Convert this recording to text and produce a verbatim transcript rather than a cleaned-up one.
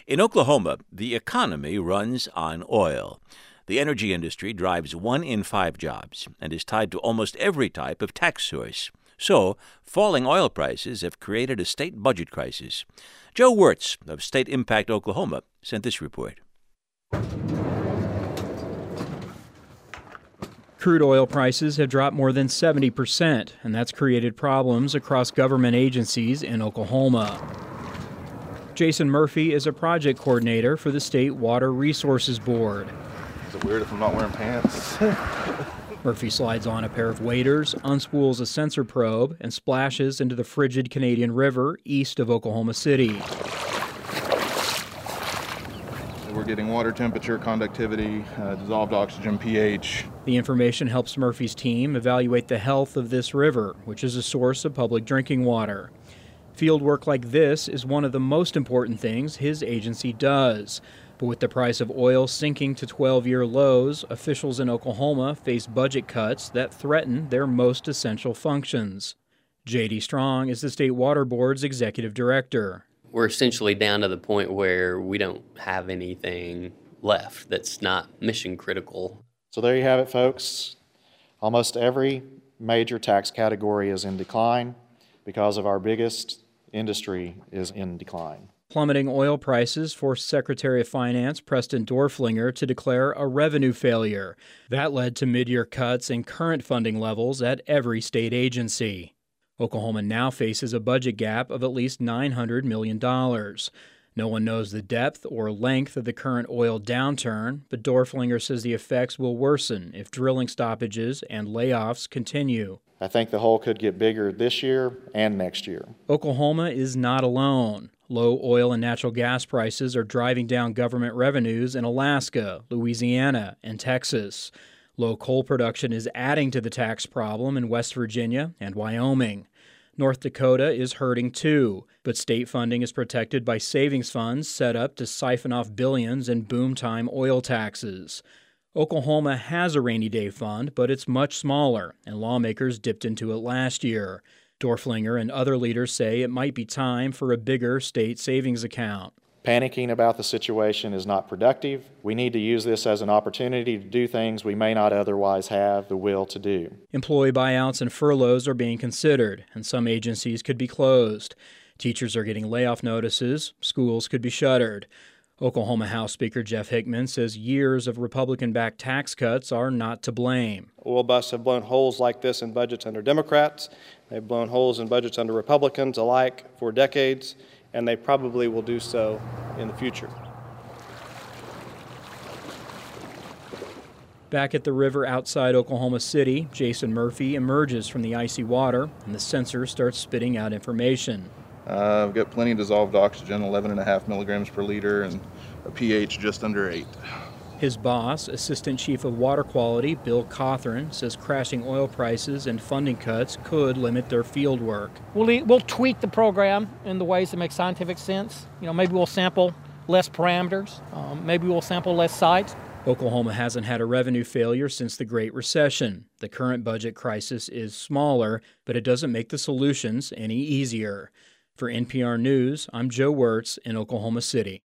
In Oklahoma, the economy runs on oil. The energy industry drives one in five jobs and is tied to almost every type of tax source. So, falling oil prices have created a state budget crisis. Joe Wirtz of State Impact Oklahoma sent this report. Crude oil prices have dropped more than seventy percent, and that's created problems across government agencies in Oklahoma. Jason Murphy is a project coordinator for the State Water Resources Board. Is it weird if I'm not wearing pants? Murphy slides on a pair of waders, unspools a sensor probe, and splashes into the frigid Canadian River east of Oklahoma City. We're getting water temperature, conductivity, uh, dissolved oxygen, pH. The information helps Murphy's team evaluate the health of this river, which is a source of public drinking water. Field work like this is one of the most important things his agency does. But with the price of oil sinking to twelve-year lows, officials in Oklahoma face budget cuts that threaten their most essential functions. J D Strong is the State Water Board's executive director. We're essentially down to the point where we don't have anything left that's not mission critical. So there you have it, folks. Almost every major tax category is in decline because of our biggest industry is in decline. Plummeting oil prices forced Secretary of Finance Preston Dorflinger to declare a revenue failure. That led to mid-year cuts in current funding levels at every state agency. Oklahoma now faces a budget gap of at least nine hundred million dollars. No one knows the depth or length of the current oil downturn, but Dorflinger says the effects will worsen if drilling stoppages and layoffs continue. I think the hole could get bigger this year and next year. Oklahoma is not alone. Low oil and natural gas prices are driving down government revenues in Alaska, Louisiana, and Texas. Low coal production is adding to the tax problem in West Virginia and Wyoming. North Dakota is hurting too, but state funding is protected by savings funds set up to siphon off billions in boom-time oil taxes. Oklahoma has a rainy day fund, but it's much smaller, and lawmakers dipped into it last year. Dorflinger and other leaders say it might be time for a bigger state savings account. Panicking about the situation is not productive. We need to use this as an opportunity to do things we may not otherwise have the will to do. Employee buyouts and furloughs are being considered, and some agencies could be closed. Teachers are getting layoff notices. Schools could be shuttered. Oklahoma House Speaker Jeff Hickman says years of Republican-backed tax cuts are not to blame. Oil busts have blown holes like this in budgets under Democrats. They've blown holes in budgets under Republicans alike for decades, and they probably will do so in the future. Back at the river outside Oklahoma City, Jason Murphy emerges from the icy water, and the sensor starts spitting out information. Uh, I've got plenty of dissolved oxygen, eleven and a half milligrams per liter, and a pH just under eight. His boss, Assistant Chief of Water Quality Bill Cothran, says crashing oil prices and funding cuts could limit their field work. We'll, we'll tweak the program in the ways that make scientific sense. You know, maybe we'll sample less parameters. Um, maybe we'll sample less sites. Oklahoma hasn't had a revenue failure since the Great Recession. The current budget crisis is smaller, but it doesn't make the solutions any easier. For N P R News, I'm Joe Wirtz in Oklahoma City.